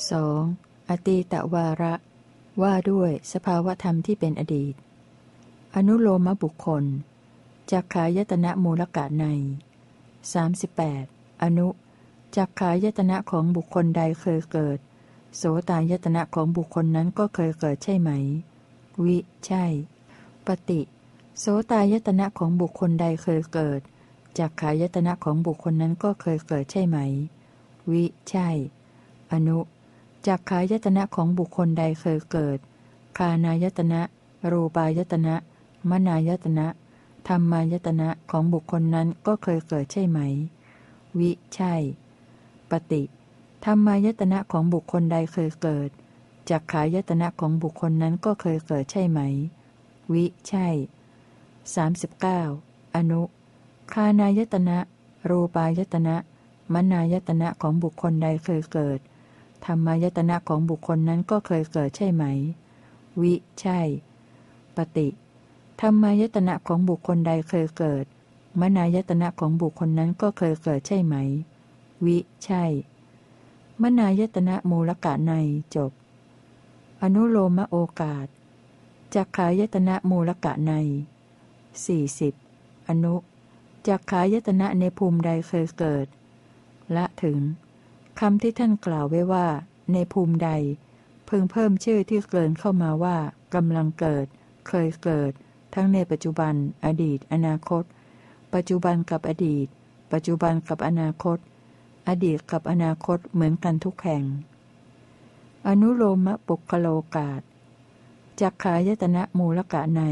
2. อตีตวาระว่าด้วยสภาวธรรมที่เป็นอดีตอนุโลมบุคคลจักขายตนะมูลกะใน38อนุจักขายตนะของบุคคลใดเคยเกิดโสตายตนะของบุคคลนั้นก็เคยเกิดใช่ไหมวิใช่ปฏิโสตายตนะของบุคคลใดเคยเกิดจักขายตนะของบุคคลนั้นก็เคยเกิดใช่ไหมวิใช่อนุจักขายตนะของบุคคลใดเคยเกิดคานายตนะรูปายตนะมนายตนะธรรมายตนะของบุคคลนั้นก็เคยเกิดใช่ไหมวิใช่ปฏิธรรมายตนะของบุคคลใดเคยเกิดจักขายตนะของบุคคลนั้นก็เคยเกิดใช่ไหมวิใช่39อนุคานายตนะรูปายตนะมนายตนะของบุคคลใดเคยเกิดธรรมายตนะของบุคคลนั้นก็เคยเกิดใช่ไหมวิใช่ปฏิธรรมายตนะของบุคคลใดเคยเกิดมนายตนะของบุคคลนั้นก็เคยเกิดใช่ไหมวิใช่มนายตนะมูลกะในจบอนุโลมโอกาสจักขายตนะมูลกะใน40อนุจักขายตนะในภูมิใดเคยเกิดละถึงคำที่ท่านกล่าวไว้ว่าในภูมิใดพึงเพิ่มชื่อที่เกินเข้ามาว่ากำลังเกิดเคยเกิดทั้งในปัจจุบันอดีตอนาคตปัจจุบันกับอดีตปัจจุบันกับอนาคตอดีตกับอนาคตเหมือนกันทุกแห่งอนุโลมปุคโลกาสจักขายตนะมูลกะใน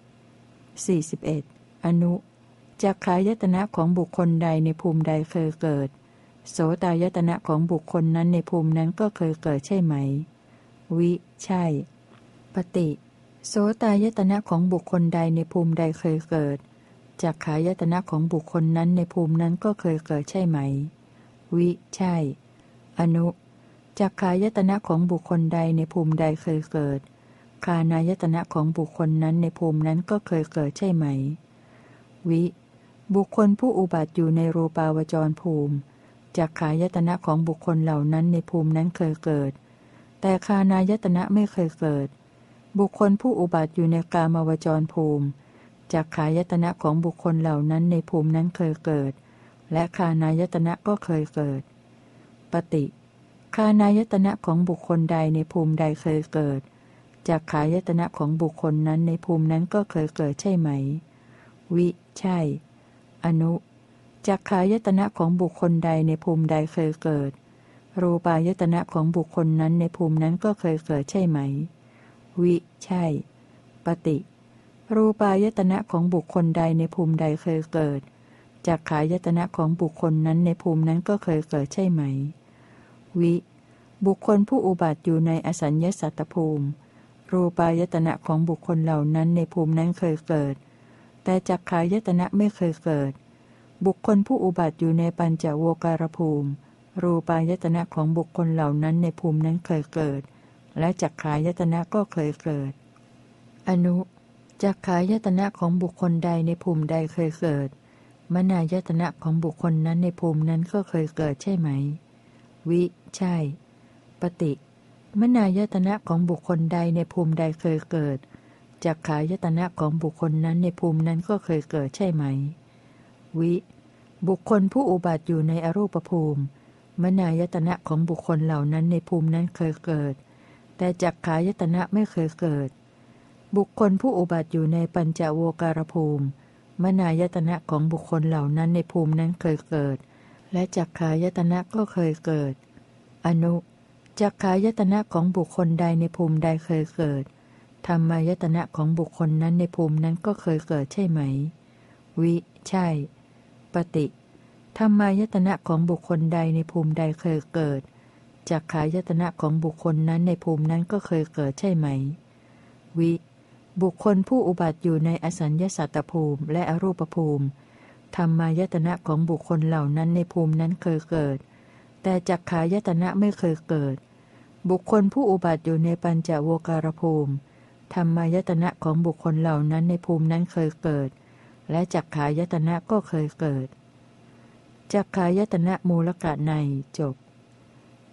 41อนุจักขายตนะของบุคคลใดในภูมิใดเคยเกิดโสตายตนะของบุคคลนั้นในภูมินั้นก็เคยเกิดใช่ไหมวิใช่ปฏิโสตายตนะของบุคคลใดในภูมิใดเคยเกิดจักขายตนะของบุคคลนั้นในภูมินั้นก็เคยเกิดใช่ไหมวิใช่อนุจักขายตนะของบุคคลใดในภูมิใดเคยเกิดคานายตนะของบุคคลนั้นในภูมินั้นก็เคยเกิดใช่ไหมวิบุคคลผู้อุบัติอยู่ในรูปาวจรภูมิจักขายตนะของบุคคลเหล่านั้นในภูมินั้นเคยเกิดแต่คานายตนะไม่เคยเกิดบุคคลผู้อุบัติอยู่ในกามวจรภูมิจักขายตนะของบุคคลเหล่านั้นในภูมินั้นเคยเกิดและคานายตนะก็เคยเกิดปฏิคานายตนะของบุคคลใดในภูมิใดเคยเกิดจักขายตนะของบุคคลนั้นในภูมินั้นก็เคยเกิดใช่ไหมวิใช่อนุจักขายตนะของบุคคลใดในภูมิใดเคยเกิดรูปายตนะของบุคคลนั้นในภูมินั้นก็เคยเกิดใช่ไหมวิใช่ปฏิรูปายตนะของบุคคลใดในภูมิใดเคยเกิดจักขายตนะของบุคคลนั้นในภูมินั้นก็เคยเกิดใช่ไหมวิบุคคลผู้อุบัติอยู่ในอสัญญสัตตภูมิรูปายตนะของบุคคลเหล่านั้นในภูมินั้นเคยเกิดแต่จักขายตนะไม่เคยเกิดบุคคลผู้อุบัติอยู่ในปัญจโวการภูมิรูปายตนะของบุคคลเหล่านั้นในภูมินั้นเคยเกิดและจักขายตนะก็เคยเกิดอนุจักขายตนะของบุคคลใดในภูมิใดเคยเกิดมนายตนะของบุคคลนั้นในภูมินั้นก็เคยเกิดใช่ไหมวิใช่ปฏิมนายตนะของบุคคลใดในภูมิใดเคยเกิดจักขายตนะของบุคคลนั้นในภูมินั้นก็เคยเกิดใช่ไหมวิบุคคลผู้อุบัติอยู่ในอรูปภูมิมนายตนะของบุคคลเหล่านั้นในภูมินั้นเคยเกิดแต่จักขายตนะไม่เคยเกิดบุคคลผู้อุบัติอยู่ในปัญจโวการภูมิมนายตนะของบุคคลเหล่านั้นในภูมินั้นเคยเกิดและจักขายตนะก็เคยเกิดอนุจักขายตนะของบุคคลใดในภูมิใดเคยเกิดธรรมายตนะของบุคคลนั้นในภูมินั้นก็เคยเกิดใช่ไหมวิใช่ปฏิธรรมายตนะของบุคคลใดในภูมิใดเคยเกิดจักขายตนะของบุคคลนั้นในภูมินั้นก็เคยเกิดใช่ไหมวิบุคคลผู้อุบัติอยู่ในอสัญญสัตตภูมิและอรูปภูมิธรรมายตนะของบุคคลเหล่านั้นในภูมินั้นเคยเกิดแต่จักขายตนะไม่เคยเกิดบุคคลผู้อุบัติอยู่ในปัญจโวการภูมิธรรมายตนะของบุคคลเหล่านั้นในภูมินั้นเคยเกิดและจักขายตนะก็เคยเกิดจักขายตนะมูลกะในจบ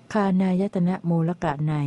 คานายตนะมูลกะใน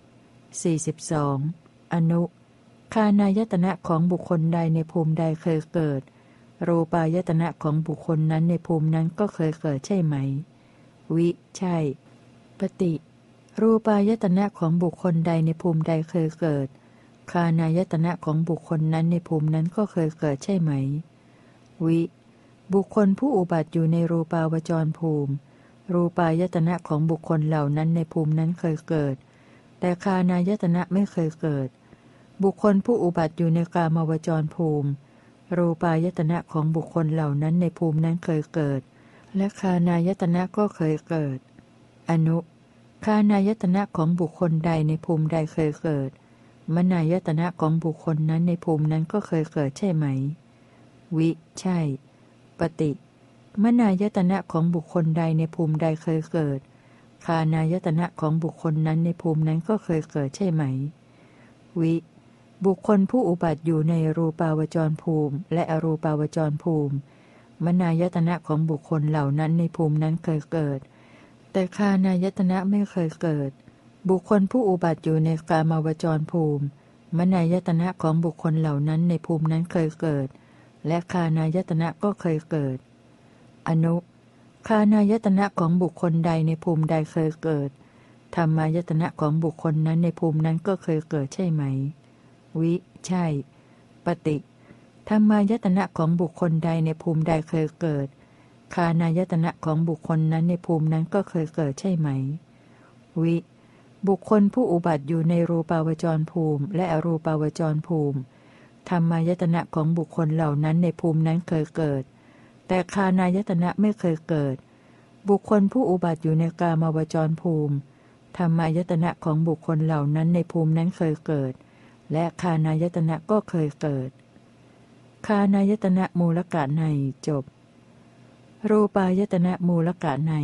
42อนุคานายตนะของบุคคลใดในภูมิใดเคยเกิดรูปายตนะของบุคคลนั้นในภูมินั้นก็เคยเกิดใช่ไหมวิใช่ปฏิรูปายตนะของบุคคลใดในภูมิใดเคยเกิดคานายตนะของบุคคลนั้นในภูมินั้นก็เคยเกิดใช่ไหมวิบุคคลผู้อุบัติอยู่ในรูปาวจรภูมิรูปายตนะของบุคคลเหล่านั้นในภูมินั้นเคยเกิดแต่คานายตนะไม่เคยเกิดบุคคลผู้อุบัติอยู่ในกามวจรภูมิรูปายตนะของบุคคลเหล่านั้นในภูมินั้นเคยเกิดและคานายตนะก็เคยเกิดอนุคานายตนะของบุคคลใดในภูมิใดเคยเกิดมนายตนะของบุคคลนั้นในภูมินั้นก็เคยเกิดใช่ไหมวิใช่ปฏิมนายตนะของบุคคลใดในภูมิใดเคยเกิดคานายตนะของบุคคลนั้นในภูมินั้นก็เคยเกิดใช่ไหมวิบุคคลผู้อุบัติอยู่ในรูปาวจรภูมิและอรูปาวจรภูมิมนายตนะของบุคคลเหล่านั้นในภูมินั้นเคยเกิดแต่คานายตนะไม่เคยเกิดบุคคลผู้อุบัติอยู่ในกามวจรภูมิมนายตนะของบุคคลเหล่านั้นในภูมินั้นเคยเกิดและคานายตนะก็เคยเกิดอนุคานายตนะของบุคคลใดในภูมิใดเคยเกิดธรรมายตนะของบุคคลนั้นในภูมินั้นก็เคยเกิดใช่ไหมวิใช่ปฏิธรรมายตนะของบุคคลใดในภูมิใดเคยเกิดคานายตนะของบุคคลนั้นในภูมินั้นก็เคยเกิดใช่ไหมวิบุคคลผู้อุบัติอยู่ในรูปาวจรภูมิและอรูปาวจรภูมิธรรมายตนะของบุคคลเหล่านั้นในภูมินั้นเคยเกิดแต่คานายตนะไม่เคยเกิดบุคคลผู้อุบัติอยู่ในกามวจรภูมิธรรมายตนะของบุคคลเหล่านั้นในภูมินั้นเคยเกิดและคานายตนะก็เคยเกิดคานายตนะมูลกะในจบรูปายตนะมูลกะใน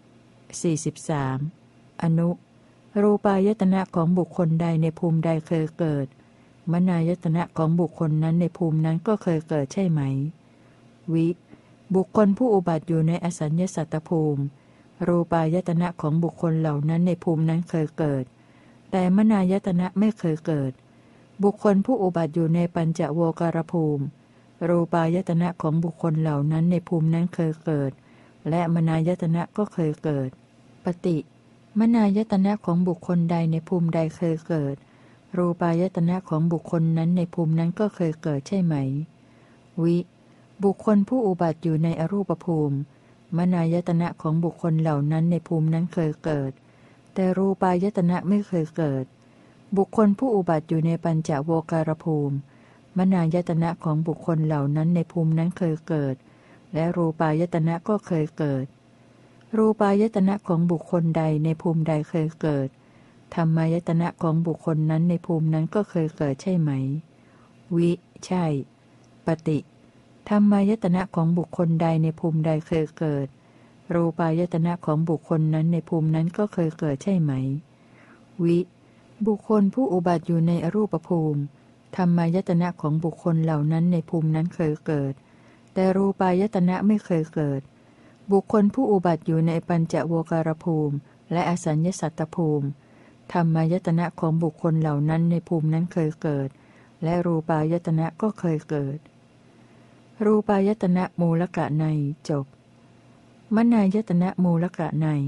43อนุรูปายตนะของบุคคลใดในภูมิใดเคยเกิดมนายตนะของบุคคลนั้นในภูมินั้นก็เคยเกิดใช่ไหมวิบุคคลผู้อุบัติอยู่ในอสัญญสัตตภูมิรูปายตนะของบุคคลเหล่านั้นในภูมินั้นเคยเกิดแต่มนายตนะไม่เคยเกิดบุคคลผู้อุบัติอยู่ในปัญจโวการภูมิรูปายตนะของบุคคลเหล่านั้นในภูมินั้นเคยเกิดและมนายตนะก็เคยเกิดปฏิมนายตนะของบุคคลใดในภูมิใดเคยเกิดรูปายตนะของบุคคลนั้นในภูมินั้นก็เคยเกิดใช่ไหมวิบุคคลผู้อุบัติอยู่ในอรูปภูมิมนายตนะของบุคคลเหล่านั้นในภูมินั้นเคยเกิดแต่รูปายตนะไม่เคยเกิดบุคคลผู้อุบัติอยู่ในปัญจโวการภูมิมนายตนะของบุคคลเหล่านั้นในภูมินั้นเคยเกิดและรูปายตนะก็เคยเกิดรูปายตนะของบุคคลใดในภูมิใดเคยเกิดธรรมายตนะของบุคคลนั้นในภูมินั้นก็เคยเกิดใช่ไหมวิใช่ปฏิธรรมายตนะของบุคคลใดในภูมิใดเคยเกิดรูปายตนะของบุคคลนั้นในภูมินั้นก็เคยเกิดใช่ไหมวิบุคคลผู้อุบัติอยู่ในอรูปภูมิธรรมายตนะของบุคคลเหล่านั้นในภูมินั้นเคยเกิดแต่รูปายตนะไม่เคยเกิดบุคคลผู้อุบัติอยู่ในปัญจโวการภูมิและอสัญญสัตตภูมิธรรมายตนะของบุคคลเหล่านั้นในภูมินั้นเคยเกิดและรูปายตนะก็เคยเกิดรูปายตนะมูลกะในจบมนายตนะมูลกะใน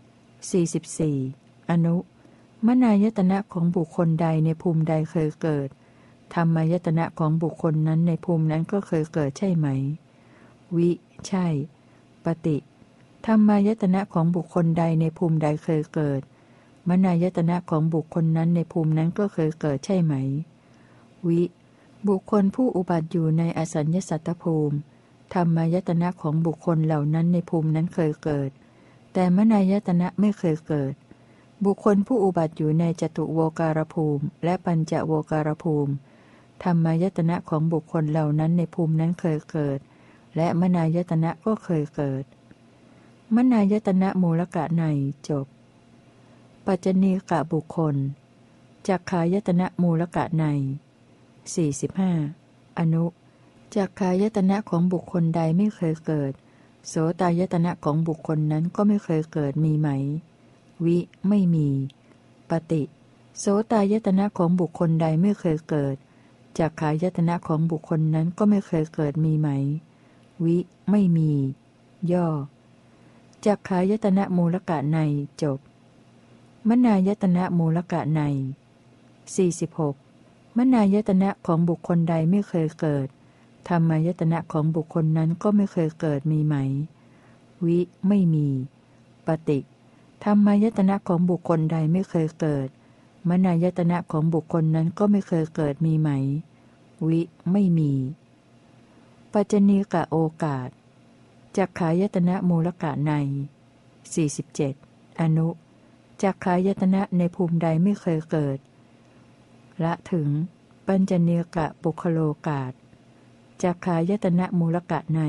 44อนุมนายตนะของบุคคลใดในภูมิใดเคยเกิดธรรมายตนะของบุคคลนั้นในภูมินั้นก็เคยเกิดใช่ไหมวิใช่ปฏิธรรมายตนะของบุคคลใดในภูมิใดเคยเกิดมนายตนะของบุคคลนั้นในภูมินั้นก็เคยเกิดใช่ไหมวิบุคคลผู้อุบัติอยู่ในอสัญญสัตตภูมิธรรมายตนะของบุคคลเหล่านั้นในภูมินั้นเคยเกิดแต่มนายตนะไม่เคยเกิดบุคคลผู้อุบัติอยู่ในจตุโวการภูมิและปัญจโวการภูมิธรรมายตนะของบุคคลเหล่านั้นในภูมินั้นเคยเกิดและมนายตนะก็เคยเกิดมนายตนะมูลกะในจบปัจจณีกะบุคคลจักขายตนะมูลกะใน45อนุจักขายตนะของบุคคลใดไม่เคยเกิดโสตายตนะของบุคคลนั้นก็ไม่เคยเกิดมีไหมวิไม่มีปฏิโสตายตนะของบุคคลใดไม่เคยเกิดจักขายตนะของบุคคลนั้นก็ไม่เคยเกิดมีไหมวิไม่มี ย่อจักขายตนะมูลกะในจบมนายตนะมูลกะใน46มนายตนะของบุคคลใดไม่เคยเกิดธรรมายตนะของบุคคลนั้นก็ไม่เคยเกิดมีไหมวิไม่มีปฏิธรรมายตนะของบุคคลใดไม่เคยเกิดมนายตนะของบุคคลนั้นก็ไม่เคยเกิดมีไหมวิไม่มีปัจจณีกะโอกาสจักขายตนะมูลกะใน47อนุจักขายตนะในภูมิใดไม่เคยเกิดละถึงปัญจเนกะปุคโลกาสจักขายตนะมูลกะใน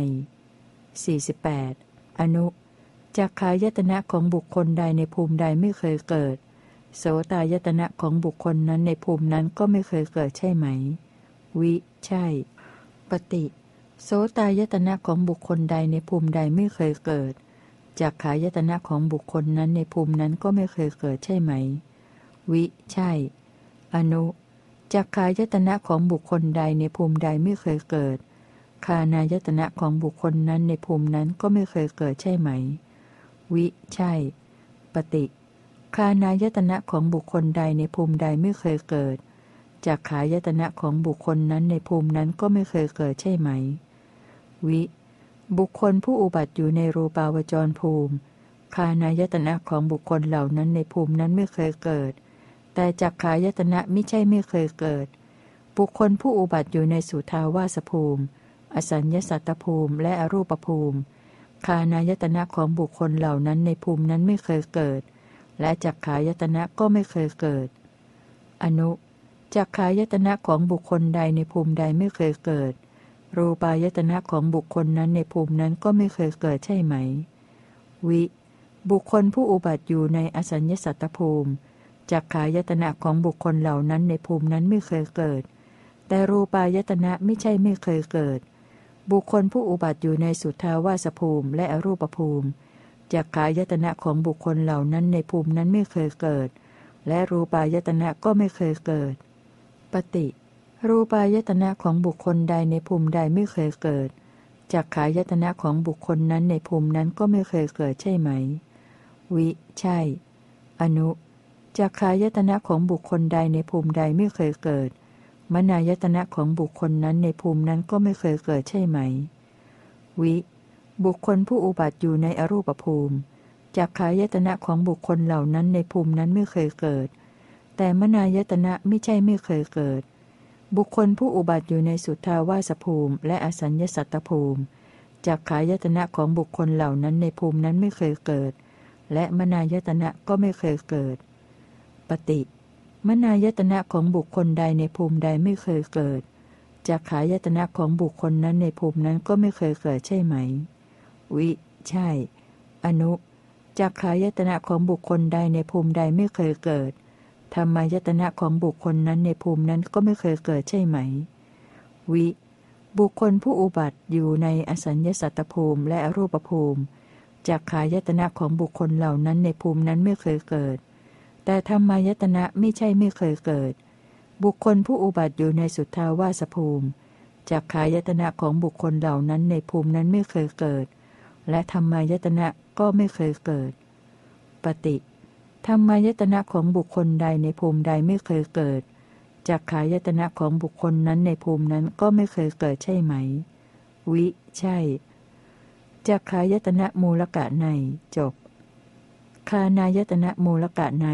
48อนุจักขายตนะของบุคคลใดในภูมิใดไม่เคยเกิดโสตายตนะของบุคคลนั้นในภูมินั้นก็ไม่เคยเกิดใช่ไหมวิใช่ปฏิโสตายตนะของบุคคลใดในภูมิใดไม่เคยเกิดจักขายตนะของบุคคลนั้นในภูมินั้นก็ไม่เคยเกิดใช่ไหมวิใช่อนุจักขายตนะของบุคคลใดในภูมิใดไม่เคยเกิดคานายตนะของบุคคลนั้นในภูมินั้นก็ไม่เคยเกิดใช่ไหมวิใช่ปฏิคานายตนะของบุคคลใดในภูมิใดไม่เคยเกิดจักขายตนะของบุคคลนั้นในภูมินั้นก็ไม่เคยเกิดใช่ไหมวิบุคคลผู้อุบัติอยู่ในรูปาวจรภูมิคานายตนะของบุคคลเหล่านั้นในภูมินั้นไม่เคยเกิดแต่จักขายตนะไม่ใช่ไม่เคยเกิดบุคคลผู้อุบัติอยู่ในสุทาวาสภูมิอสัญญสัตตภูมิและอรูปภูมิคานายตนะของบุคคลเหล่านั้นในภูมินั้นไม่เคยเกิดและจักขายตนะก็ไม่เคยเกิดอนุจักขายตนะของบุคคลใดในภูมิใดไม่เคยเกิดรูปายตนะของบุคคลนั้นในภูมินั้นก็ไม่เคยเกิดใช่ไหมวิบุคคลผู้อุบัติอยู่ในอสัญญสัตตภูมิจักขายตนะของบุคคลเหล่านั้นในภูมินั้นไม่เคยเกิดแต่รูปายตนะไม่ใช่ไม่เคยเกิดบุคคลผู้อุบัติอยู่ในสุทธาวาสภูมิและอรูปภูมิจักขายตนะของบุคคลเหล่านั้นในภูมินั้นไม่เคยเกิดและรูปายตนะก็ไม่เคยเกิดปฏิรูปายตนะของบุคคลใดในภูมิใดไม่เคยเกิดจักขายตนะของบุคคลนั้นในภูมินั้นก็ไม่เคยเกิดใช่ไหมวิใช่อนุจักขายตนะของบุคคลใดในภูมิใดไม่เคยเกิดมนายตนะของบุคคลนั้นในภูมินั้นก็ไม่เคยเกิดใช่ไหมวิบุคคลผู้อุบัติอยู่ในอรูปภูมิจักขายตนะของบุคคลเหล่านั้นในภูมินั้นไม่เคยเกิดแต่มนายตนะไม่ใช่ไม่เคยเกิดบุคคลผู้อุบัติอยู่ในสุทธาวาสภูมิและอสัญญสัตตภูมิจักขายตนะของบุคคลเหล่านั้นในภูมินั้นไม่เคยเกิดและมนายตนะก็ไม่เคยเกิดปฏิมนายตนะของบุคคลใดในภูมิใดไม่เคยเกิดจักขายตนะของบุคคลนั้นในภูมินั้นก็ไม่เคยเกิดใช่ไหมวิใช่อนุจักขายตนะของบุคคลใดในภูมิใดไม่เคยเกิดธรรมายตนะของบุคคลนั้นในภูมินั้นก็ไม่เคยเกิดใช่ไหมวิบุคคลผู้อุบัติอยู่ในอสัญญสัตตภูมิและอรูปภูมิจักขายตนะของบุคคลเหล่านั้นในภูมินั้นไม่เคยเกิดแต่ธรรมายตนะไม่ใช่ไม่เคยเกิดบุคคลผู้อุบัติอยู่ในสุทธาวาสภูมิจักขายตนะของบุคคลเหล่านั้นในภูมินั้นไม่เคยเกิดและธรรมายตนะก็ไม่เคยเกิดปฏิธรรมายตนะของบุคคลใดในภูมิใดไม่เคยเกิดจักขายตนะของบุคคลนั้นในภูมินั้นก็ไม่เคยเกิดใช่ไหมวิใช่จักขายตนะมูลกะในจบคานายตนะมูลกะใน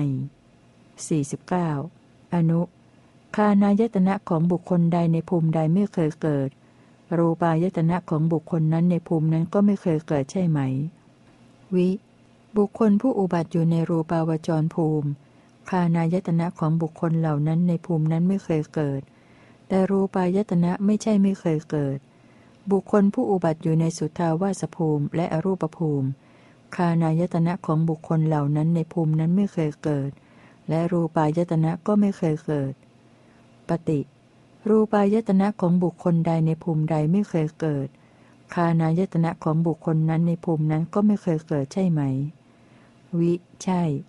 49อนุคานายตนะของบุคคลใดในภูมิใดไม่เคยเกิดรูปายตนะของบุคคลนั้นในภูมินั้นก็ไม่เคยเกิดใช่ไหมวิบุคคลผู้อุบัติอยู่ในรูปาวจรภูมิคานายตนะของบุคคลเหล่านั้นในภูมินั้นไม่เคยเกิดแต่รูปายตนะไม่ใช่ไม่เคยเกิดบุคคลผู้อุบัติอยู่ในสุทธาวาสภูมิและอรูปภูมิคานายตนะของบุคคลเหล่านั้นในภูมินั้นไม่เคยเกิดและรูปายตนะก็ไม่เคยเกิดปฏิรูปายตนะของบุคคลใดในภูมิใดไม่เคยเกิดคานายตนะของบุคคลนั้นในภูมินั้นก็ไม่เคยเกิดใช่ไหมวิใช่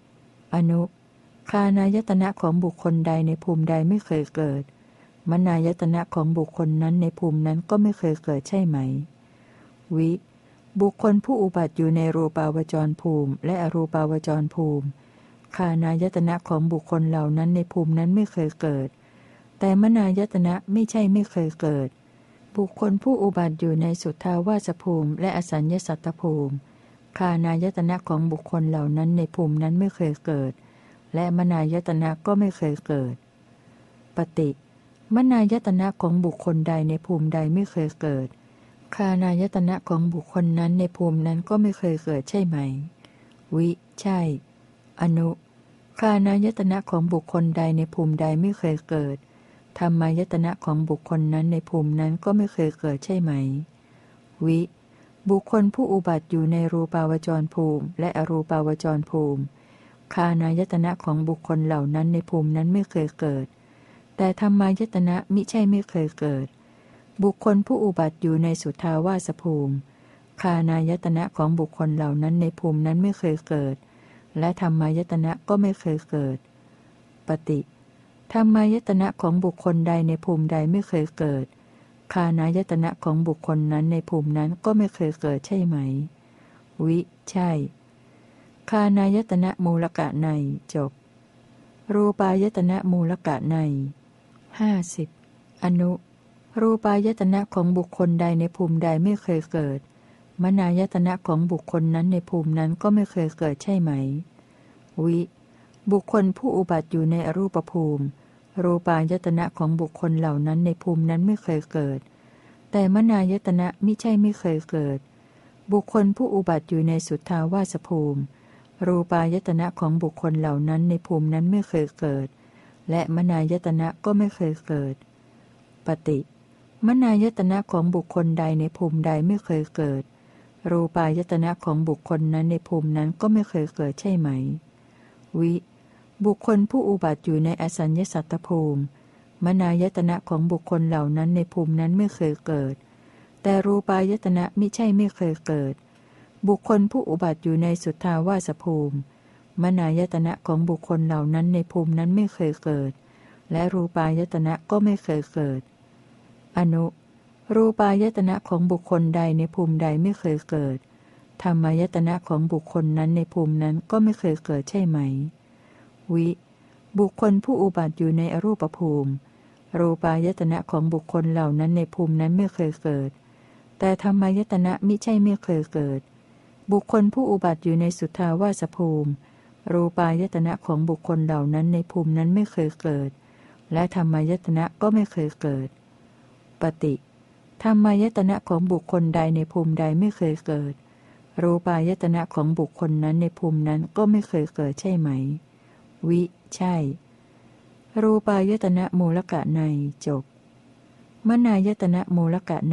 อนุคานายตนะของบุคคลใดในภูมิใดไม่เคยเกิดมนายตนะของบุคคลนั้นในภูมินั้นก็ไม่เคยเกิดใช่ไหมวิบุคคลผู้อุบัติอยู่ในรูปาวจรภูมิและอรูปาวจรภูมิคานายตนะของบุคคลเหล่านั้นในภูมินั้นไม่เคยเกิดแต่มนายตนะไม่ใช่ไม่เคยเกิดบุคคลผู้อุบัติอยู่ในสุทธาวาสภูมิและอสัญญสัตตภูมิคานายตนะของบุคคลเหล่านั้นในภูมินั้นไม่เคยเกิดและมนายตนะก็ไม่เคยเกิดปฏิมนายตนะของบุคคลใดในภูมิใดไม่เคยเกิดคานายตนะของบุคคลนั้นในภูมินั้นก็ไม่เคยเกิดใช่ไหมวิใช่อนุคานายตนะของบุคคลใดในภูมิใดไม่เคยเกิดธรรมายตนะของบุคคลนั้นในภูมินั้นก็ไม่เคยเกิดใช่ไหมวิบุคคลผู้อุบัติอยู่ในรูปาวจรภูมิและอรูปาวจรภูมิคานายตนะของบุคคลเหล่านั้นในภูมินั้นไม่เคยเกิดแต่ธรรมายตนะมิใช่ไม่เคยเกิดบุคคลผู้อุบัติอยู่ในสุทธาวาสภูมิคานายตนะของบุคคลเหล่านั้นในภูมินั้นไม่เคยเกิดและธรรมายตนะก็ไม่เคยเกิดปฏิธรรมายตนะของบุคคลใดในภูมิใดไม่เคยเกิดคานายตนะของบุคคลนั้นในภูมินั้นก็ไม่เคยเกิดใช่ไหมวิใช่คานายตนะมูลกะในจบรูปายตนะมูลกะใน50อนุรูปายตนะของบุคคลใดในภูมิใดไม่เคยเกิดมนายตนะของบุคคลนั้นในภูมินั้นก็ไม่เคยเกิดใช่ไหมวิบุคคลผู้อุบัติอยู่ในอรูปภูมิรูปายตนะของบุคคลเหล่านั้นในภูมินั้นไม่เคยเกิดแต่มนายตนะมิใช่ไม่เคยเกิดบุคคลผู้อุบัติอยู่ในสุทธาวาสภูมิรูปายตนะของบุคคลเหล่านั้นในภูมินั้นไม่เคยเกิดและมนายตนะก็ไม่เคยเกิดปฏิมนายตนะของบุคคลใดในภูมิใดไม่เคยเกิดรูปายตนะของบุคคลนั้นในภูมินั้นก็ไม่เคยเกิดใช่ไหมวิบุคคลผู้อุบัติอยู่ในอสัญญสัตตภูมิมนายตนะของบุคคลเหล่านั้นในภูมินั้นไม่เคยเกิดแต่รูปายตนะมิใช่ไม่เคยเกิดบุคคลผู้อุบัติอยู่ในสุทธาวาสภูมิมนายตนะของบุคคลเหล่านั้นในภูมินั้นไม่เคยเกิดและรูปายตนะก็ไม่เคยเกิดอนุรูปายตนะของบุคคลใดในภูมิใดไม่เคยเกิดธรรมายตนะของบุคคลนั้นในภูมินั้นก็ไม่เคยเกิดใช่ไหมวิบุคคลผู้อุบัติอยู่ในอรูปภูมิรูปายตนะของบุคคลเหล่านั้นในภูมินั้นไม่เคยเกิดแต่ธรรมายตนะมิใช่ไม่เคยเกิดบุคคลผู้อุบัติอยู่ในสุทธาวาสภูมิรูปายตนะของบุคคลเหล่านั้นในภูมินั้นไม่เคยเกิดและธรรมายตนะก็ไม่เคยเกิดปฏิธรรมายตนะของบุคคลใดในภูมิใดไม่เคยเกิดรูปายตนะของบุคคลนั้นในภูมินั้นก็ไม่เคยเกิดใช่ไหมวิใช่รูปายตนะมูลกะในจบมนายตนะมูลกะใน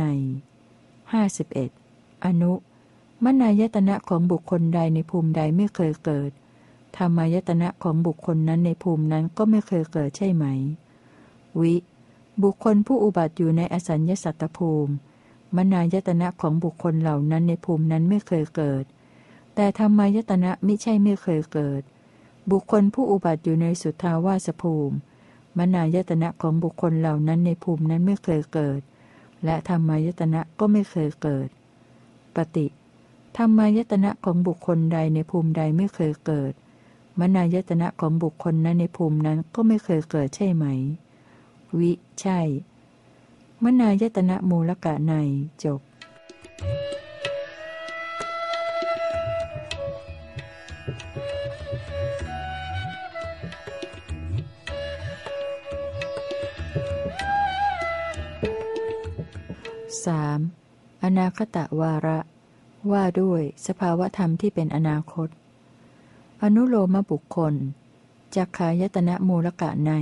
51อนุมนายตนะของบุคคลใดในภูมิใดไม่เคยเกิดธรรมายตนะของบุคคลนั้นในภูมินั้นก็ไม่เคยเกิดใช่ไหมวิบุคคลผู้อุบัติอยู่ในอสัญญสัตตภูมิมนายตนะของบุคคลเหล่านั้นในภูมินั้นไม่เคยเกิดแต่ธรรมายตนะมิใช่ไม่เคยเกิดบุคคลผู้อุบัติอยู่ในสุทธาวาสภูมิมนายตนะของบุคคลเหล่านั้นในภูมินั้นไม่เคยเกิดและธรรมายตนะก็ไม่เคยเกิดปฏิธรรมายตนะของบุคคลใดในภูมิใดไม่เคยเกิดมนายตนะของบุคคลนั้นในภูมินั้นก็ไม่เคยเกิดใช่ไหมวิใช่มนายตนะมูลกะในจบ3. อนาคตวาระว่าด้วยสภาวธรรมที่เป็นอนาคตอนุโลมบุคคลจักขายตนะมูลกะใน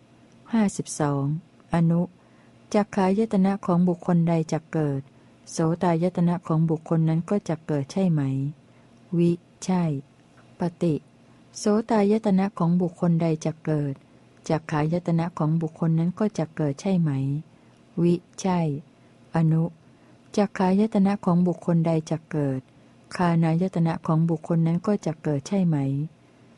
52อนุจักขายตนะของบุคคลใดจักเกิดโสตายตนะของบุคคลนั้นก็จักเกิดใช่ไหมวิใช่ปฏิโสตายตนะของบุคคลใดจักเกิดจักขายตนะของบุคคลนั้นก็จักเกิดใช่ไหมวิใช่อนุจักขายตนะของบุคคลใดจักเกิดคานายตนะของบุคคลนั้นก็จักเกิดใช่ไหม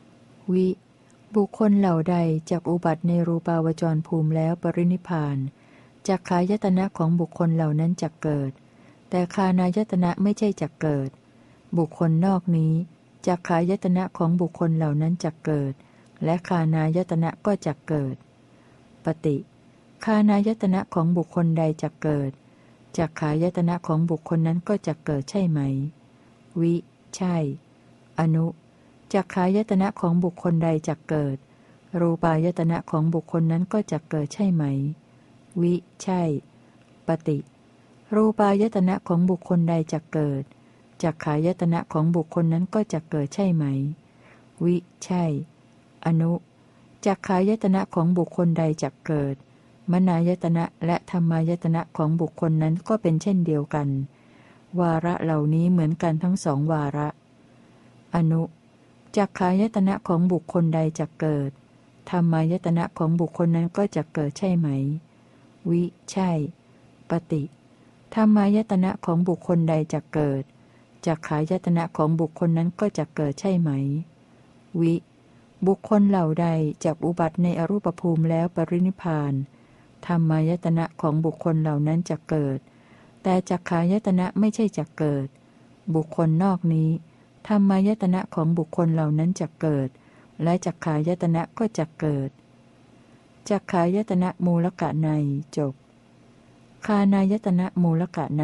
วิบุคคลเหล่าใดจักอุบัติในรูปาวจรภูมิแล้วปรินิพพานจักขายตนะของบุคคลเหล่านั้นจักเกิดแต่คานายตนะไม่ใช่จักเกิดบุคคลนอกนี้จักขายตนะของบุคคลเหล่านั้นจักเกิดและคานายตนะก็จักเกิดปฏิคานายตนะของบุคคลใดจักเกิดจักขายตนะของบุคคลนั้นก็จักเกิดใช่ไหมวิใช่อนุจักขายตนะของบุคคลใดจักเกิดรูปายตนะของบุคคลนั้นก็จักเกิดใช่ไหมวิใช่ปฏิรูปายตนะของบุคคลใดจักเกิดจักขายตนะของบุคคลนั้นก็จักเกิดใช่ไหมวิใช่อนุจักขายตนะของบุคคลใดจักเกิดมนายตนะและธรรมายตนะของบุคคลนั้นก็เป็นเช่นเดียวกันวาระเหล่านี้เหมือนกันทั้งสองวาระอนุจักขายตนะของบุคคลใดจักเกิดธรรมายตนะของบุคคลนั้นก็จักเกิดใช่ไหมวิใช่ปฏิธรรมายตนะของบุคคลใดจักเกิดจักขายตนะของบุคคลนั้นก็จักเกิดใช่ไหมวิบุคคลเหล่าใดจักอุบัติในอรูปภูมิแล้วปรินิพพานธรรมายตนะของบุคคลเหล่านั้นจักเกิดแต่จักขายตนะไม่ใช่จักเกิดบุคคลนอกนี้ธรรมายตนะของบุคคลเหล่านั้นจักเกิดและจักขายตนะก็จักเกิดจักขายตนะมูลกะในจบคานายตนะมูลกะใน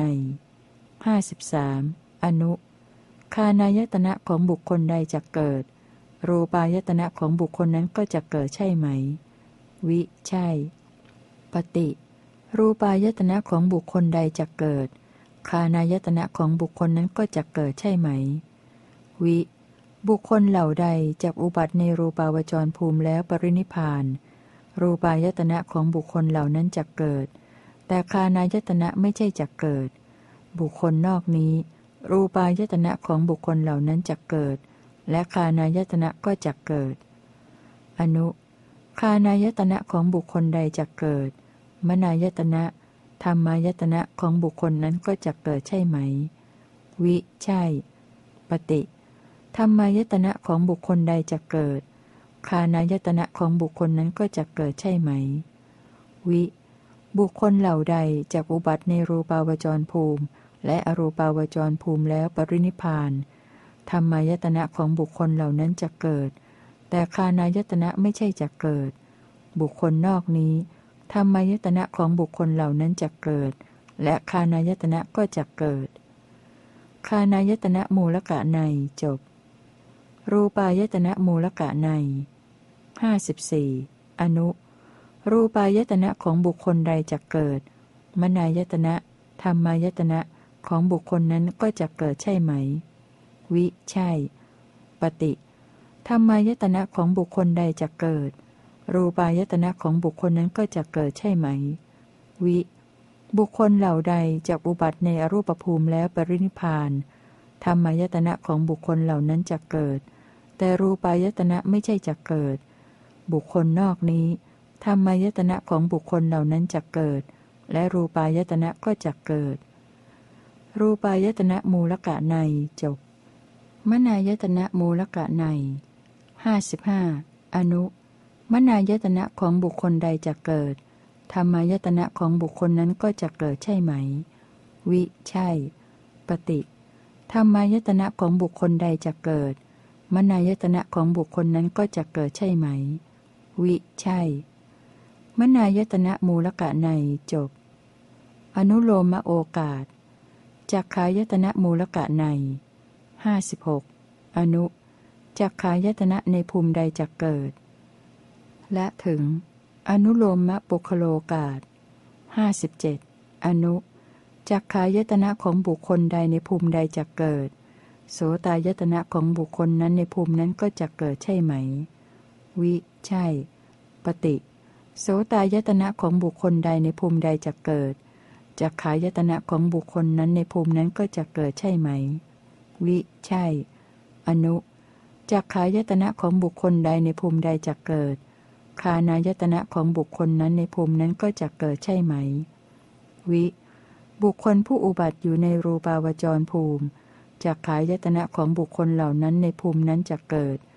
53อนุคานายตนะของบุคคลใดจักเกิดรูปายตนะของบุคคลนั้นก็จักเกิดใช่ไหมวิใช่ปฏิรูปายตนะของบุคคลใดจักเกิดคานายตนะของบุคคลนั้นก็จักเกิดใช่ไหมวิบุคคลเหล่าใดจักอุบัติในรูปาวจรภูมิแล้วปรินิพพานรูปายตนะของบุคคลเหล่านั้นจักเกิดแต่คานายตนะไม่ใช่จักเกิดบุคคลนอกนี้รูปายตนะของบุคคลเหล่านั้นจักเกิดและคานายตนะก็จักเกิดอนุคานายตนะของบุคคลใดจักเกิดมนายตนะธรรมายตนะของบุคคลนั้นก็จักเกิดใช่ไหมวิใช่ปฏิธรรมายตนะของบุคคลใดจักเกิดคานายตนะของบุคคลนั้นก็จักเกิดใช่ไหมวิบุคคลเหล่าใดจักอุบัติในรูปาวจรภูมิและอรูปาวจรภูมิแล้วปรินิพพานธรรมายตนะของบุคคลเหล่านั้นจักเกิดแต่คานายตนะไม่ใช่จักเกิดบุคคลนอกนี้ธรรมายตนะของบุคคลเหล่านั้นจักเกิดและคานายตนะก็จักเกิดคานายตนะมูลกะในจบรูปายตนะมูลกะใน54อนุรูปายตนะของบุคคลใดจักเกิดมนายตนะธรรมายตนะของบุคคลนั้นก็จักเกิดใช่ไหมวิใช่ปฏิธรรมายตนะของบุคคลใดจักเกิดรูปายตนะของบุคคลนั้นก็จักเกิดใช่ไหมวิบุคคลเหล่าใดจักอุบัติในอรูปภูมิแล้วปรินิพพานธรรมายตนะของบุคคลเหล่านั้นจักเกิดแต่รูปายตนะไม่ใช่จักเกิดบุคคลนอกนี้ธรรมายตนะของบุคคลเหล่านั้นจักเกิดและรูปายตนะก็จักเกิดรูปายตนะมูลกะในจบมนายตนะมูลกะใน55อนุมนายตนะของบุคคลใดจักเกิดธรรมายตนะของบุคคลนั้นก็จักเกิดใช่ไหมวิใช่ปฏิธรรมายตนะของบุคคลใดจักเกิดมนายตนะของบุคคลนั้นก็จักเกิดใช่ไหมวิใช่มนายตนะมูลกะในจบอนุโลมโอกาสจักขายตนะมูลกะใน56อนุจักขายตนะในภูมิใดจักเกิดและถึงอนุโลมปุคโลกาส57อนุจักขายตนะของบุคคลใดในภูมิใดจักเกิดโสตายตนะของบุคคลนั้นในภูมินั้นก็จักเกิดใช่ไหมวิใช่ปฏิโสตายตนะของบุคคลใดในภูมิใดจักเกิดจักขายตนะของบุคคลนั้นในภูมินั้นก็จักเกิดใช่ไหมวิใช่อนุจักขายตนะของบุคคลใดในภูมิใดจักเกิดคานายตนะของบุคคลนั้นในภูมินั้นก็จักเกิดใช่ไหมวิบุคคลผู้อุบัติอยู่ในรูปาวจรภูมิจักขายตนะของบุคคลเหล่านั้นในภูมินั้นจักเกิด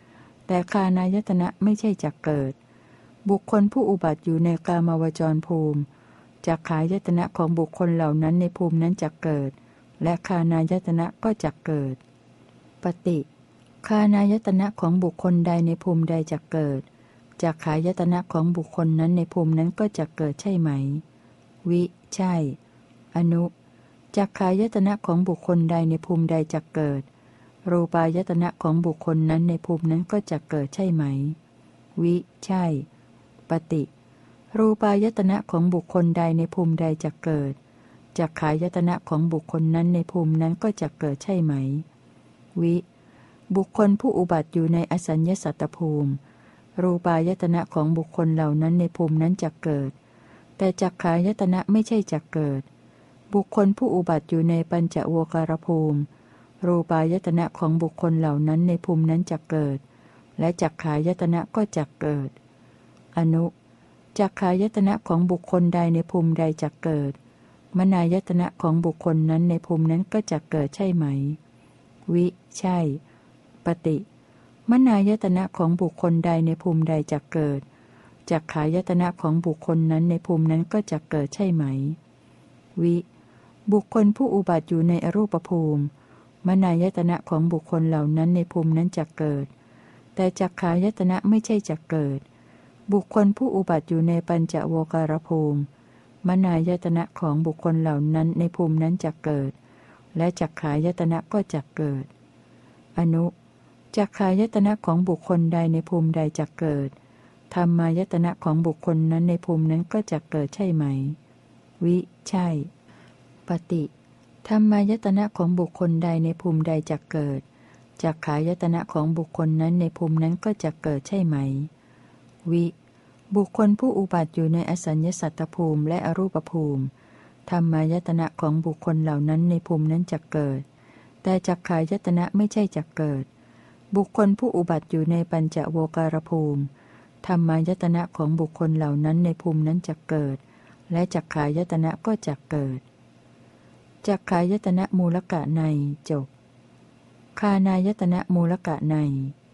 แต่คานายตนะไม่ใช่จักเกิดบุคคลผู้อุบัติอยู่ในกามวจรภูมิจักขายตนะของบุคคลเหล่านั้นในภูมินั้นจักเกิดและคานายตนะก็จักเกิดปฏิคานายตนะของบุคคลใดในภูมิใดจักเกิดจักขายตนะของบุคคลนั้นในภูมินั้นก็จักเกิดใช่ไหมวิใช่อนุจักขายตนะของบุคคลใดในภูมิใดจักเกิดรูปายตนะของบุคคลนั้นในภูมินั้นก็จักเกิดใช่ไหมวิใช่ปฏิรูปายตนะของบุคคลใดในภูมิใดจักเกิดจักขายตนะของบุคคลนั้นในภูมินั้นก็จักเกิดใช่ไหมวิบุคคลผู้อุบัติอยู่ในอสัญญสัตตภูมิรูปายตนะของบุคคลเหล่านั้นในภูมินั้นจักเกิดแต่จักขายตนะไม่ใช่จักเกิดบุคคลผู้อุบัติอยู่ในปัญจโวการภูมิรูปายตนะของบุคคลเหล่านั้นในภูมินั้นจักเกิดและจักขายตนะก็จักเกิดอนุจักขายตนะของบุคคลใดในภูมิใดจักเกิดมนายตนะของบุคคลนั้นในภูมินั้นก็จักเกิดใช่ไหมวิใช่ปฏิมนายตนะของบุคคลใดในภูมิใดจักเกิดจักขายตนะของบุคคลนั้นในภูมินั้นก็จักเกิดใช่ไหมวิบุคคลผู้อุบัติอยู่ในอรูปภูมิมนายตนะของบุคคลเหล่านั้นในภูมินั้นจักเกิดแต่จักขายตนะไม่ใช่จักเกิดบุคคลผู้อุบัติอยู่ในปัญจโวการภูมิมนายตนะของบุคคลเหล่านั้นในภูมินั้นจักเกิดและจักขายตนะก็จักเกิดอนุจักขายตนะของบุคคลใดในภูมิใดจักเกิดธรรมายตนะของบุคคลนั้นในภูมินั้นก็จักเกิดใช่ไหมวิใช่ปฏิธรรมายตนะของบุคคลใดในภูมิใดจักเกิดจักขายตนะของบุคคลนั้นในภูมินั้นก็จักเกิดใช่ไหมวิบุคคลผู้อุบัติอยู่ในอสัญญสัตตภูมิและอรูปภูมิธรรมายตนะของบุคคลเหล่านั้นในภูมินั้นจักเกิดแต่จักขายตนะไม่ใช่จักเกิดบุคคลผู้อุบัติอยู่ในปัญจโวการภูมิธรรมายตนะของบุคคลเหล่านั้นในภูมินั้นจักเกิดและจักขายตนะก็จักเกิดจักขายตนะมูลกะในจบคานายตนะมูลกะใน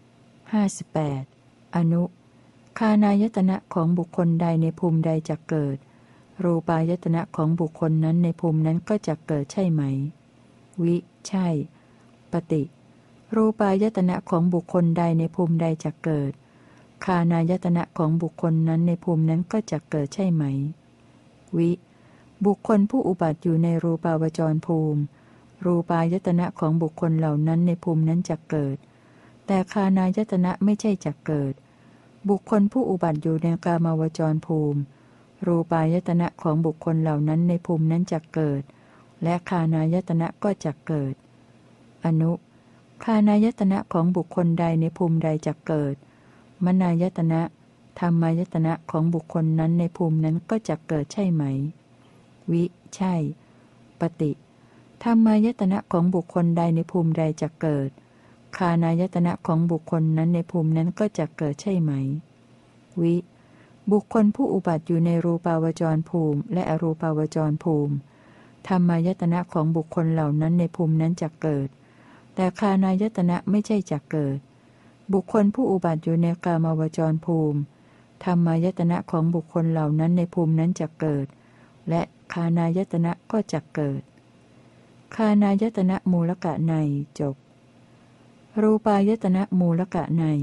58อนุคานายตนะของบุคคลใดในภูมิใดจักเกิดรูปายตนะของบุคคลนั้นในภูมินั้นก็จักเกิดใช่ไหมวิใช่ปฏิรูปายตนะของบุคคลใดในภูมิใดจักเกิดคานายตนะของบุคคลนั้นในภูมินั้นก็จักเกิดใช่ไหมวิบุคคลผู้อุบัติอยู่ในรูปาวจรภูมิรูปายตนะของบุคคลเหล่านั้นในภูมินั้นจักเกิดแต่คานายตนะไม่ใช่จักเกิดบุคคลผู้อุบัติอยู่ในกามาวจรภูมิรูปายตนะของบุคคลเหล่านั้นในภูมินั้นจักเกิดและคานายตนะก็จักเกิดอนุคานายตนะของบุคคลใดในภูมิใดจักเกิดมนายตนะธรรมายตนะของบุคคลนั้นในภูมินั้นก็จักเกิดใช่ไหมวิใช่ปฏิธรรมายตนะของบุคคลใดในภูมิใดจักเกิดคานายตนะของบุคคลนั้นในภูมินั้นก็จักเกิดใช่ไหมวิบุคคลผู้อุบัติอยู่ในรูปาวจรภูมิและอรูปาวจรภูมิธรรมายตนะของบุคคลเหล่านั้นในภูมินั้นจักเกิดแต่คานายตนะไม่ใช่จักเกิดบุคคลผู้อุบัติอยู่ในกามาวจรภูมิธรรมายตนะของบุคคลเหล่านั้นในภูมินั้นจักเกิดและคานายตนะก็จักเกิดคานายตนะมูลกะในจบรูปายตนะมูลกะใน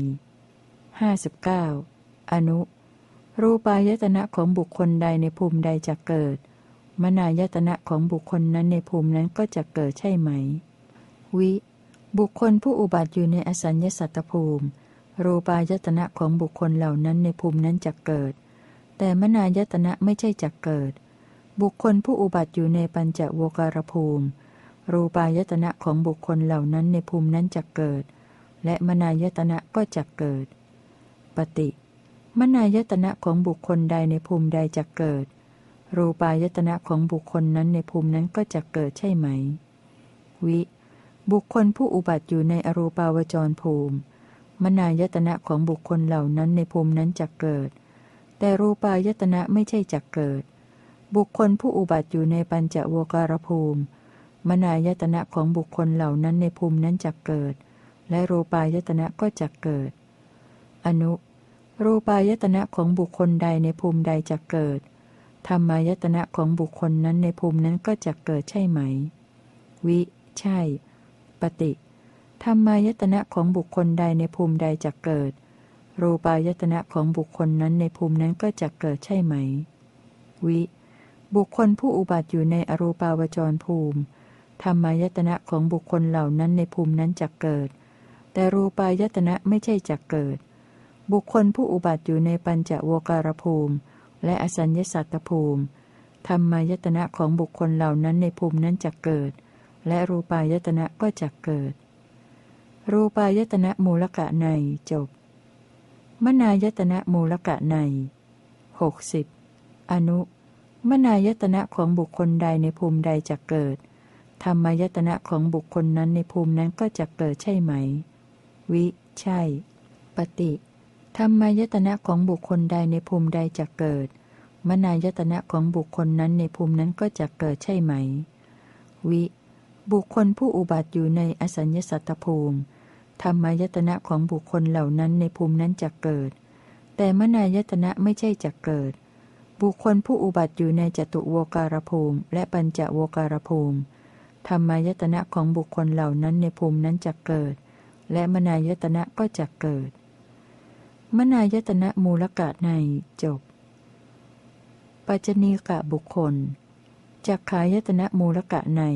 59อนุรูปายตนะของบุคคลใดในภูมิใดจักเกิดมนายตนะของบุคคลนั้นในภูมินั้นก็จักเกิดใช่ไหมวิบุคคลผู้อุบัติอยู่ในอสัญญสัตตภูมิรูปายตนะของบุคคลเหล่านั้นในภูมินั้นจักเกิดแต่มนายตนะไม่ใช่จักเกิดบุคคลผู้อุบัติอยู่ในปัญจโวการภูมิรูปายตนะของบุคคลเหล่านั้นในภูมินั้นจักเกิดและมนายตนะก็จักเกิดปฏิมนายตนะของบุคคลใดในภูมิใดจักเกิดรูปายตนะของบุคคลนั้นในภูมินั้นก็จักเกิดใช่ไหมวิบุคคลผู้อุบัติอยู่ในอรูปาวจรภูมิมนายตนะของบุคคลเหล่านั้นในภูมินั้นจักเกิดแต่รูปายตนะไม่ใช่จักเกิดบุคคลผู้อุบัติอยู่ในปัญจโวการภูมิมนายตนะของบุคคลเหล่านั้นในภูมินั้นจักเกิดและรูปายตนะก็จักเกิดอนุรูปายตนะของบุคคลใดในภูมิใดจะเกิดธรรมายตนะของบุคคลนั้นในภูมินั้นก็จะเกิดใช่ไหมวิใช่ปฏิธรรมายตนะของบุคคลใดในภูมิใดจะเกิดรูปายตนะของบุคคลนั้นในภูมินั้นก็จะเกิดใช่ไหมวิบุคคลผู้อุบัติอยู่ในอรูปาวจรภูมิธรรมายตนะของบุคคลเหล่านั้นในภูมินั้นจะเกิดแต่รูปายตนะไม่ใช่จะเกิดบุคคลผู้อุบัติอยู่ในปัญจโวการภูมิและอสัญญสัตตภูมิธรรมายตนะของบุคคลเหล่านั้นในภูมินั้นจะเกิดและรูปายตนะก็จะเกิดรูปายตนะมูลกะในจบมนายตนะมูลกะใน60อนุมนายตนะของบุคคลใดในภูมิใดจะเกิดธรรมายตนะของบุคคลนั้นในภูมินั้นก็จะเกิดใช่ไหมวิใช่ปฏิธรรมายตนะของบุคคลใดในภูมิใดจะเกิดมนายตนะของบุคคลนั้นในภูมินั้นก็จะเกิดใช่ไหมวิบุคคลผู้อุบัติอยู่ในอสัญญสัตตภูมิธรรมายตนะของบุคคลเหล่านั้นในภูมินั้นจะเกิดแต่มนายตนะไม่ใช่จะเกิดบุคคลผู้อุบัติอยู่ในจตุโวการภูมิและปัญจโวการภูมิธรรมายตนะของบุคคลเหล่านั้นในภูมินั้นจะเกิดและมนายตนะก็จะเกิดมนายตนะมูลกะในจบปัจจณีกะบุคคลจักขายตนะมูลกะใน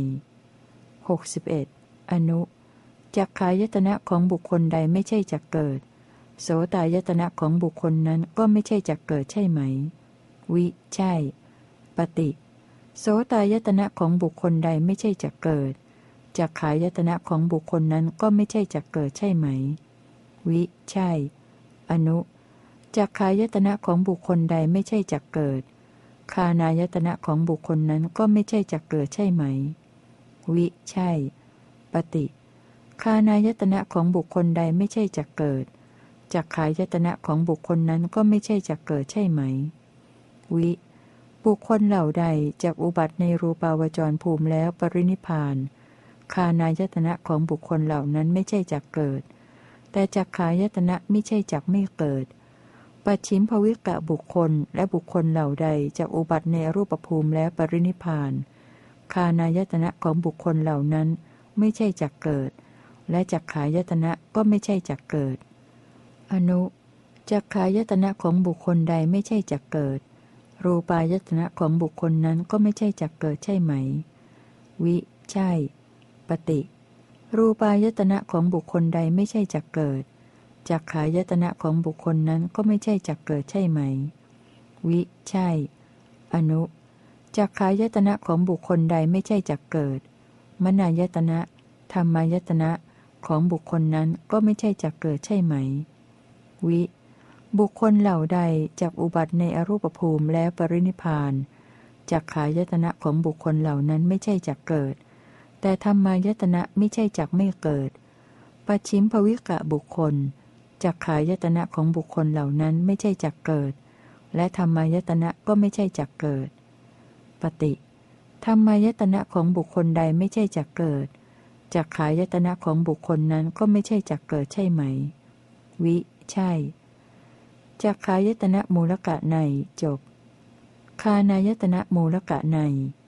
61อนุจักขายตนะของบุคคลใดไม่ใช่จักเกิดโสตายตนะของบุคคลนั้นก็ไม่ใช่จักเกิดใช่ไหมวิใช่ปฏิโสตายตนะของบุคคลใดไม่ใช่จักเกิดจักขายตนะของบุคคลนั้นก็ไม่ใช่จักเกิดใช่ไหมวิใช่อนุจักขายตนะของบุคคลใดไม่ใช่จักเกิดคานายตนะของบุคคลนั้นก็ไม่ใช่จักเกิดใช่ไหมวิใช่ปฏิคานายตนะของบุคคลใดไม่ใช่จักเกิดจักขายตนะของบุคคลนั้นก็ไม่ใช่จักเกิดใช่ไหมวิบุคคลเหล่าใดจักอุบัติในรูปาวจรภูมิแล้วปรินิพพานคานายตนะของบุคคลเหล่านั้นไม่ใช่จักเกิดแต่จักขายตนะไม่ใช่จักไม่เกิดปัจฉิมภวิกะบุคคลและบุคคลเหล่าใดจักอุบัติในรูปภูมิแล้วปรินิพพานคานายตนะของบุคคลเหล่านั้นไม่ใช่จักเกิดและจักขายตนะก็ไม่ใช่จักเกิดอนุจักขายตนะของบุคคลใดไม่ใช่จักเกิดรูปายตนะของบุคคลนั้นก็ไม่ใช่จักเกิดใช่ไหมวิใช่ปฏิรูปายตนะของบุคคลใดไม่ใช่จักเกิดจักขายตนะของบุคคลนั้นก็ไม่ใช่จักเกิดใช่ไหมวิใช่อนุจักขายตนะของบุคคลใดไม่ใช่จักเกิดมนายตนะธรรมายตนะของบุคคลนั้นก็ไม่ใช่จักเกิดใช่ไหมวิบุคคลเหล่าใดจักอุบัติในอรูปภูมิแล้วปรินิพพานจักขายตนะของบุคคลเหล่านั้นไม่ใช่จักเกิดแต่ธรรมายตนะไม่ใช่จักไม่เกิดปัจฉิมภวิกะบุคคลจักขายตนะของบุคคลเหล่านั้นไม่ใช่จักเกิดและธรรมายตนะก็ไม่ใช่จักเกิดปฏิธรรมายตนะของบุคคลใดไม่ใช่จักเกิดจักขายตนะของบุคคลนั้นก็ไม่ใช่จักเกิดใช่ไหมวิใช่จักขายตนะมูลกะในจบคานายตนะมูลกะใน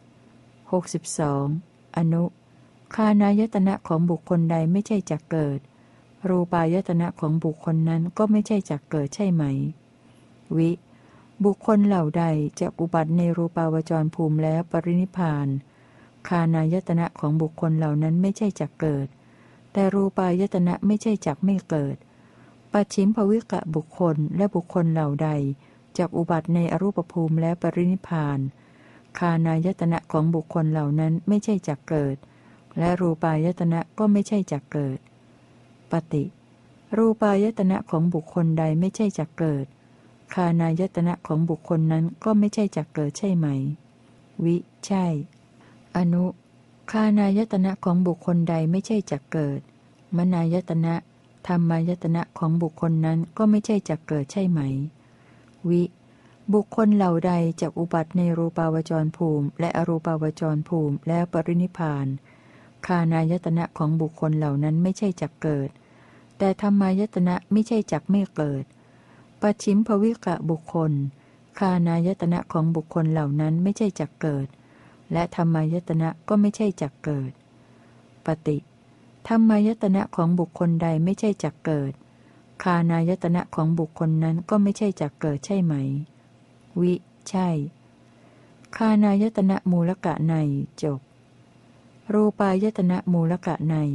62อนุคานายตนะของบุคคลใดไม่ใช่จักเกิดรูปายตนะของบุคคลนั้นก็ไม่ใช่จักเกิดใช่ไหมวิบุคคลเหล่าใดจักอุบัติในรูปาวจรภูมิแล้วปรินิพพานคานายตนะของบุคคลเหล่านั้นไม่ใช่จักเกิดแต่รูปายตนะไม่ใช่จักไม่เกิดปัจฉิมภวิกะบุคคลและบุคคลเหล่าใดจักอุบัติในอรูปภูมิแล้วปรินิพพานคานายตนะของบุคคลเหล่านั้นไม่ใช่จักเกิดและรูปายตนะก็ไม่ใช่จักเกิดปฏิรูปายตนะของบุคคลใดไม่ใช่จักเกิดคานายตนะของบุคคลนั้นก็ไม่ใช่จักเกิดใช่ไหมวิใช่อนุคานายตนะของบุคคลใดไม่ใช่จักเกิดมนายตนะธรรมายตนะของบุคคลนั้นก็ไม่ใช่จักเกิดใช่ไหมวิบุคคลเหล่าใดจักอุบัติในรูปาวจรภูมิและอรูปาวจรภูมิแล้วปรินิพพานคานายตนะของบุคคลเหล่านั้นไม่ใช่จักเกิดแต่แต่ธรรมายตนะไม่ใช่จักไม่เกิดปัจฉิมภวิกะบุคคลคานายตนะของบุคคลเหล่านั้นไม่ใช่จักเกิดและธรรมายตนะก็ไม่ใช่จักเกิดปฏิธรรมายตนะของบุคคลใดไม่ใช่จักเกิดคานายตนะของบุคคลนั้นก็ไม่ใช่จักเกิดใช่ไหมวิใช่คานายตนะมูลกะในจบรูปายตนะมูลกะใน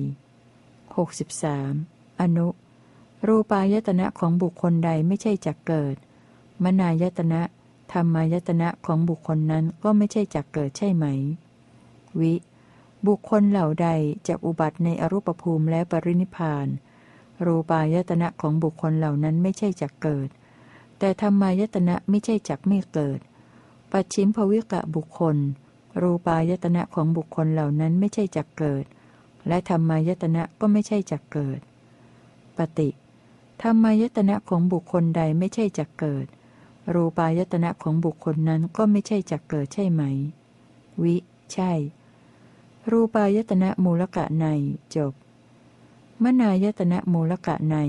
63อนุรูปายตนะของบุคคลใดไม่ใช่จักเกิดมนายตนะธรรมายตนะของบุคคลนั้นก็ไม่ใช่จักเกิดใช่ไหมวิบุคคลเหล่าใดจักอุบัติในอรูปภูมิและปรินิพพานรูปายตนะของบุคคลเหล่านั้นไม่ใช่จักเกิดแต่ธรรมายตนะไม่ใช่จักไม่เกิดปัจฉิมภวิกะบุคคลรูปายตนะของบุคคลเหล่านั้นไม่ใช่จักเกิดและธรรมายตนะก็ไม่ใช่จักเกิดปฏิธรรมายตนะของบุคคลใดไม่ใช่จักเกิดรูปายตนะของบุคคลนั้นก็ไม่ใช่จักเกิดใช่ไหมวิใช่รูปายตนะมูลกะในจบมนายตนะมูลกะใน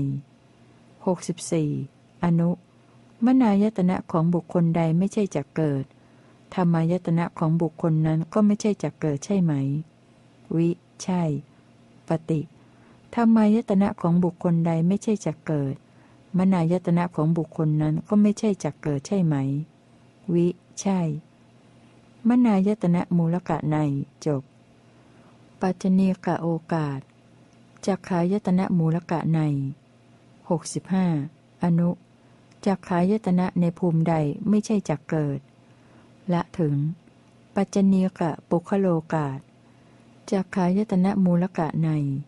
64อนุมนายตนะของบุคคลใดไม่ใช่จักเกิดธรรมายตนะของบุคคลนั้นก็ไม่ใช่จักเกิดใช่ไหมวิใช่ปฏิธรรมายตนะของบุคคลใดไม่ใช่จักเกิดมนายตนะของบุคคลนั้นก็ไม่ใช่จักเกิดใช่ไหมวิใช่มนายตนะมูลกะในจบปัจจเนกะโอกาสจักขายตนะมูลกะใน65อนุจักขายตนะในภูมิใดไม่ใช่จักเกิดละถึงปัจจเนกะปุคโลกาสจักขายตนะมูลกะใน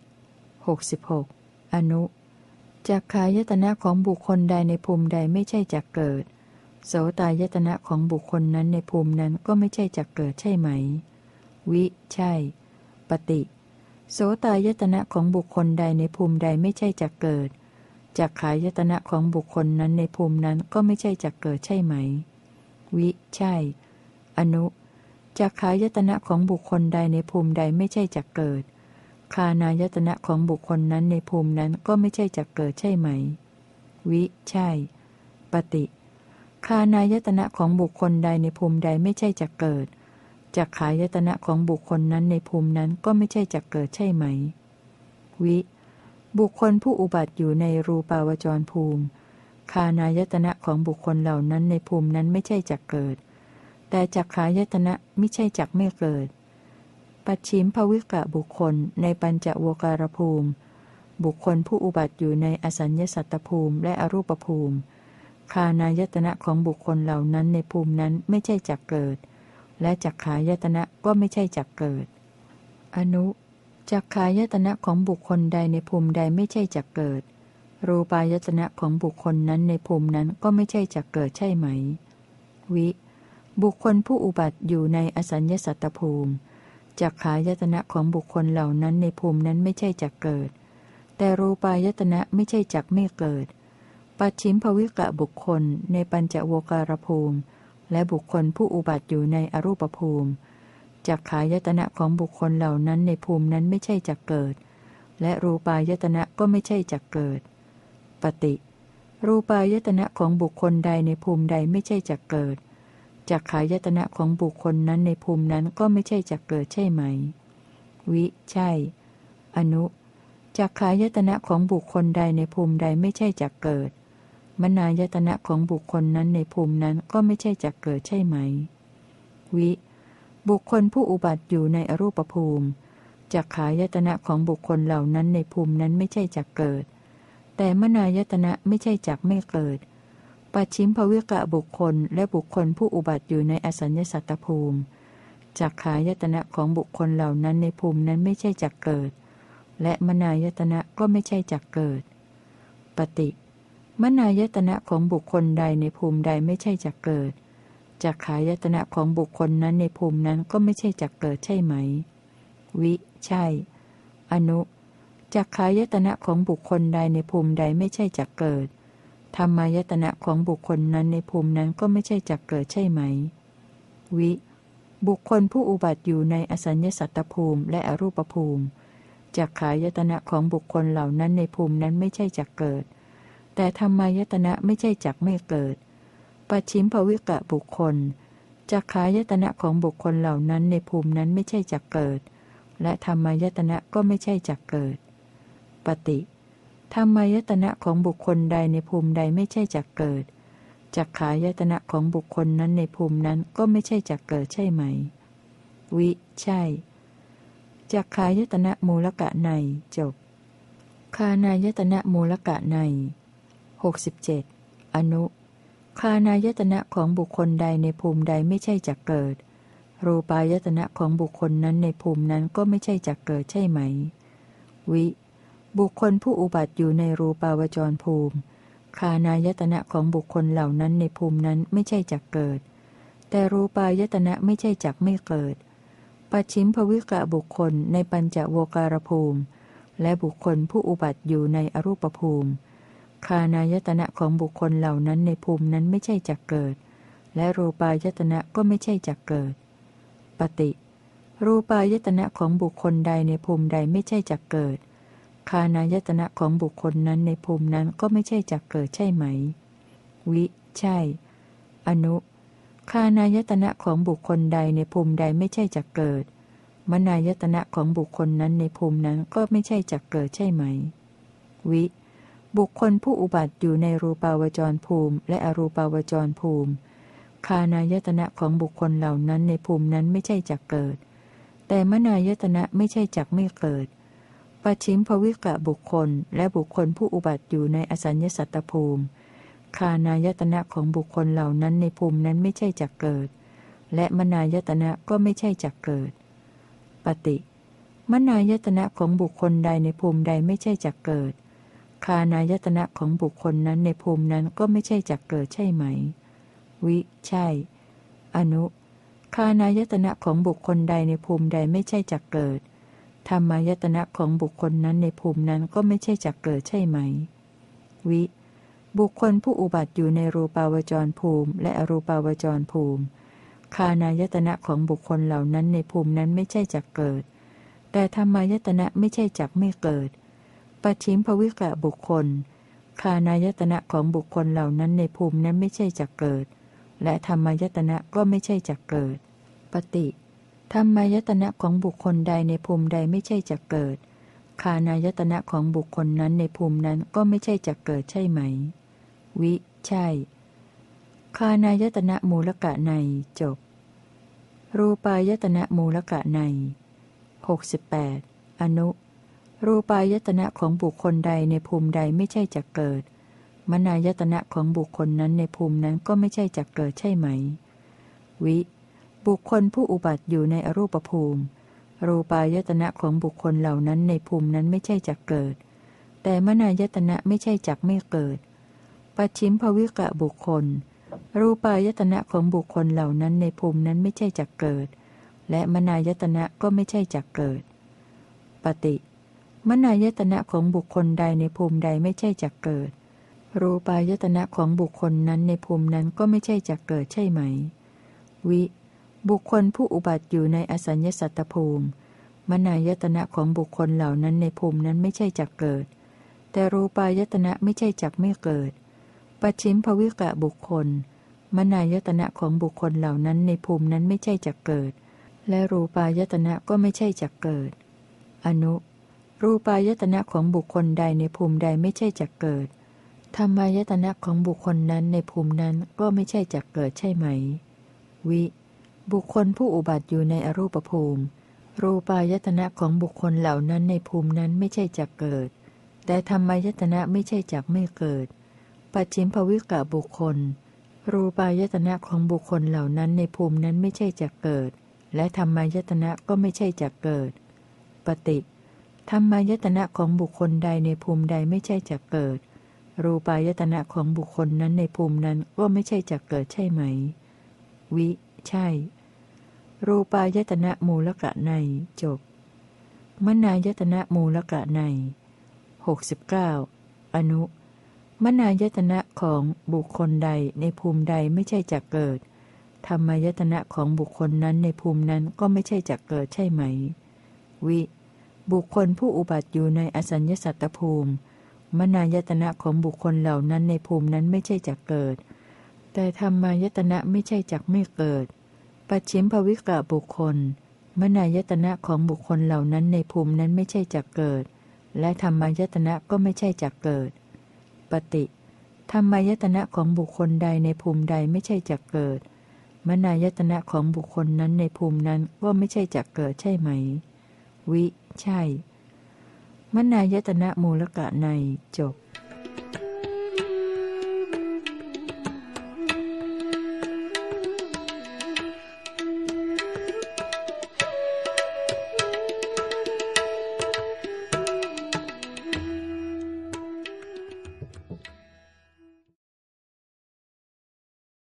66อนุจักขายตนะของบุคคลใดในภูมิใดไม่ใช่จักเกิดโสตายตนะของบุคคลนั้นในภูมินั้นก็ไม่ใช่จักเกิดใช่ไหมวิใช่ปฏิโสตายตนะของบุคคลใดในภูมิใดไม่ใช่จักเกิดจักขายตนะของบุคคลนั้นในภูมินั้นก็ไม่ใช่จักเกิดใช่ไหมวิใช่อนุจักขายตนะของบุคคลใดในภูมิใดไม่ใช่จักเกิดคานายตนะของบุคคลนั้นในภูมินั้นก็ไม่ใช่จักเกิดใช่ไหมวิใช่ปฏิคานายตนะของบุคคลใดในภูมิใดไม่ใช่จักเกิดจักขายตนะของบุคคลนั้นในภูมินั้นก็ไม่ใช่จักเกิดใช่ไหมวิบุคคลผู้อุบัติอยู่ในรูปาวจรภูมิคานายตนะของบุคคลเหล่านั้นในภูมินั้นไม่ใช่จักเกิดแต่จักขายตนะไม่ใช่จักไม่เกิดปัจฉิมภวิกะบุคคลในปัญจโวการภูมิบุคคลผู้อุบัติอยู่ในอสัญญสัตตภูมิและอรูปภูมิคานายตนะของบุคคลเหล่านั้นในภูมินั้นไม่ใช่จักเกิดและจักขายตนะก็ไม่ใช่จักเกิดอนุจักขายตนะของบุคคลใดในภูมิใดไม่ใช่จักเกิดรูปายตนะของบุคคลนั้นในภูมินั้นก็ไม่ใช่จักเกิดใช่ไหมวิบุคคลผู้อุบัติอยู่ในอสัญญสัตตภูมิจักขายตนะของบุคคลเหล่านั้นในภูมินั้นไม่ใช่จักเกิดแต่รูปายตนะไม่ใช่จักไม่เกิดปัจฉิมภวิกะบุคคลในปัญจโวการภูมิและบุคคลผู้อุบัติอยู่ในอรูปภูมิจักขายตนะของบุคคลเหล่านั้นในภูมินั้นไม่ใช่จักเกิดและรูปายตนะก็ไม่ใช่จักเกิดปฏิรูปายตนะของบุคคลใดในภูมิใดไม่ใช่จักเกิดจักขายตนะของบุคคลนั้นในภูมินั้นก็ไม่ใช่จักเกิดใช่ไหมวิใช่อนุจักขายตนะของบุคคลใดในภูมิใดไม่ใช่จักเกิดมนายตนะของบุคคลนั้นในภูมินั้นก็ไม่ใช่จักเกิดใช่ไหมวิบุคคลผู้อุบัติอยู่ในอรูปภูมิจักขายตนะของบุคคลเหล่านั้นในภูมินั้นไม่ใช่จักเกิดแต่มนายตนะไม่ใช่จักไม่เกิดปัจฉิมภวิกะบุคคลและบุคคลผู้อุบัติอยู่ในอสัญญสัตตภูมิจักขายตนะของบุคคลเหล่านั้นในภูมินั้นไม่ใช่จักเกิดและมนายตนะก็ไม่ใช่จักเกิดปฏิมนายตนะของบุคคลใดในภูมิใดไม่ใช่จักเกิดจักขายตนะของบุคคลนั้นในภูมินั้นก็ไม่ใช่จักเกิดใช่ไหมวิใช่อนุจักขายตนะของบุคคลใดในภูมิใดไม่ใช่จักเกิดธรรมายตนะของบุคคลนั้นในภูมินั้นก็ไม่ใช่จักเกิดใช่ไหมวิบุคคลผู้อุบัติอยู่ในอสัญญสัตตภูมิและอรูปภูมิจักขายตนะของบุคคลเหล่านั้นในภูมินั้นไม่ใช่จักเกิดแต่ธรรมายตนะไม่ใช่จักไม่เกิดปัจฉิมภวิกะบุคคลจักขายตนะของบุคคลเหล่านั้นในภูมินั้นไม่ใช่จักเกิดและธรรมายตนะก็ไม่ใช่จักเกิดปฏิธรรมายตนะของบุคคลใดในภูมิใดไม่ใช่จักเกิดจักขายตนะของบุคคลนั้นในภูมินั้นก็ไม่ใช่จักเกิดใช่ไหมวิใช่จักขายตนะมูลกะในจบคานายตนะมูลกะใน67อนุคานายตนะของบุคคลใดในภูมิใดไม่ใช่จักเกิดรูปายตนะของบุคคลนั้นในภูมินั้นก็ไม่ใช่จักเกิดใช่ไหมวิบุคคลผู้อุบัติอยู่ในรูปาวจรภูมิคานายตนะของบุคคลเหล่านั้นในภูมินั้นไม่ใช่จักเกิดแต่รูปายตนะไม่ใช่จักไม่เกิดปัจฉิมภวิกะบุคคลในปัญจโวการภูมิและบุคคลผู้อุบัติอยู่ในอรูปภูมิคานายตนะของบุคคลเหล่านั้นในภูมินั้นไม่ใช่จักเกิดและรูปายตนะก็ไม่ใช่จักเกิดปฏิรูปายตนะของบุคคลใดในภูมิใดไม่ใช่จักเกิดคานายตนะของบุคคลนั้นในภูมินั้นก็ไม่ใช่จักเกิดใช่ไหมวิใช่อนุคานายตนะของบุคคลใดในภูมิใดไม่ใช่จักเกิดมนายตนะของบุคคลนั้นในภูมินั้นก็ไม่ใช่จักเกิดใช่ไหมวิบุคคลผู้อุบัติอยู่ในรูปาวจรภูมิและอรูปาวจรภูมิคานายตนะของบุคคลเหล่านั้นในภูมินั้นไม่ใช่จักเกิดแต่มนายตนะไม่ใช่จักไม่เกิดปัจฉิมภวิกะบุคคลและบุคคลผู้อุบัติอยู่ในอสัญญสัตตภูมิคานายตนะของบุคคลเหล่านั้นในภูมินั้นไม่ใช่จักเกิดและมนายตนะก็ไม่ใช่จักเกิดปฏิมนายตนะของบุคคลใดในภูมิใดไม่ใช่จักเกิดคานายตนะของบุคคลนั้นในภูมินั้นก็ไม่ใช่จักเกิดใช่ไหมวิใช่อนุคานายตนะของบุคคลใดในภูมิใดไม่ใช่จักเกิดธรรมายตนะของบุคคลนั้นในภูมินั้นก็ไม่ใช่จักเกิดใช่ไหมวิบุคคลผู้อุบัติอยู่ในรูปาวจรภูมิและอรูปาวจรภูมิคานายตนะของบุคคลเหล่านั้นในภูมินั้นไม่ใช่จักเกิดแต่ธรรมายตนะไม่ใช่จักไม่เกิดปัจฉิมภวิกะบุคคลคานายตนะของบุคคลเหล่านั้นในภูมินั้นไม่ใช่จักเกิดและธรรมายตนะก็ไม่ใช่จักเกิดปฏิธรรมายตนะของบุคคลใดในภูมิใดไม่ใช่จักเกิดคานายตนะของบุคคลนั้นในภูมินั้นก็ไม่ใช่จักเกิดใช่ไหมวิใช่คานายตนะมูลกะในจบรูปายตนะมูลกะใน68อนุรูปายตนะของบุคคลใดในภูมิใดไม่ใช่จักเกิดมนายตนะของบุคคลนั้นในภูมินั้นก็ไม่ใช่จักเกิดใช่ไหมวิบุคคลผู้อุบัติอยู่ในอรูปภูมิรูปายตนะของบุคคลเหล่านั้นในภูมินั้นไม่ใช่จักเกิดแต่มนายตนะไม่ใช่จักไม่เกิดปัจฉิมภวิกะบุคคลรูปายตนะของบุคคลเหล่านั้นในภูมินั้นไม่ใช่จักเกิดและมนายตนะก็ไม่ใช่จักเกิดปฏิมนายตนะของบุคคลใดในภูมิใดไม่ใช่จักเกิดรูปายตนะของบุคคลนั้นในภูมินั้นก็ไม่ใช่จักเกิดใช่ไหมวิบุคคลผู้อุบัติอยู่ในอสัญญสัตตภูมิมนายตนะของบุคคลเหล่านั้นในภูมินั้นไม่ใช่จักเกิดแต่รูปายตนะไม่ใช่จักไม่เกิดปัจฉิมภวิกะบุคคลมนายตนะของบุคคลเหล่านั้นในภูมินั้นไม่ใช่จักเกิดและรูปายตนะก็ไม่ใช่จักเกิดอนุรูปายตนะของบุคคลใดในภูมิใดไม่ใช่จักเกิดธรรมายตนะของบุคคลนั้นในภูมินั้นก็ไม่ใช่จักเกิดใช่ไหมวิบุคคลผู้อุบัติอยู่ในอรูปภูมิรูปายตนะของบุคคลเหล่านั้นในภูมินั้นไม่ใช่จักเกิดแต่ธรรมายตนะไม่ใช่จักไม่เกิดปัจฉิมภวิกะบุคคลรูปายตนะของบุคคลเหล่านั้นในภูมินั้นไม่ใช่จักเกิดและธรรมายตนะก็ไม่ใช่จักเกิดปฏิธรรมายตนะของบุคคลใดในภูมิใดไม่ใช่จักเกิดรูปายตนะของบุคคลนั้นในภูมินั้นก็ไม่ใช่จักเกิดใช่ไหมวิใช่รูปายตนะมูลกะในจบมนายตนะมูลกะใน69อนุมนายตนะของบุคคลใดในภูมิใดไม่ใช่จักเกิดธรรมายตนะของบุคคลนั้นในภูมินั้นก็ไม่ใช่จักเกิดใช่ไหมวิบุคคลผู้อุบัติอยู่ในอสัญญสัตตภูมิมนายตนะของบุคคลเหล่านั้นในภูมินั้นไม่ใช่จักเกิดแต่ธรรมายตนะไม่ใช่จักไม่เกิดปัจฉิมภวิกะบุคคลมนายตนะของบุคคลเหล่านั้นในภูมินั้นไม่ใช่จักเกิดและธรรมายตนะก็ไม่ใช่จักเกิดปฏิธรรมายตนะของบุคคลใดในภูมิใดไม่ใช่จักเกิดมนายตนะของบุคคลนั้นในภูมินั้นก็ไม่ใช่จักเกิดใช่ไหมวิใช่มนายตนะมูลกะในจบ